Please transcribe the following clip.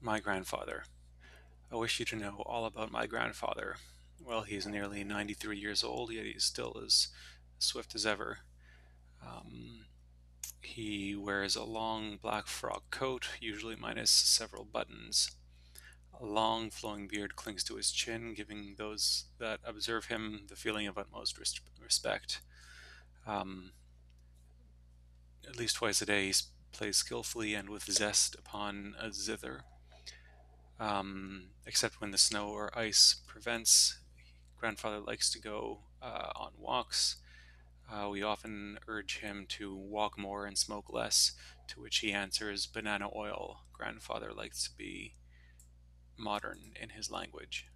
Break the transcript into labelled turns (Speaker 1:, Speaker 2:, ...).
Speaker 1: My grandfather. I wish you to know all about my grandfather. Well, he's nearly 93 years old, yet he's still as swift as ever. Um, he wears a long black frock coat, usually minus several buttons. A long flowing beard clings to his chin, giving those that observe him the feeling of utmost respect. Um, at least twice a day, he plays skillfully and with zest upon a zither. Except when the snow or ice prevents, grandfather likes to go on walks. We often urge him to walk more and smoke less, to which he answers banana oil. Grandfather likes to be modern in his language.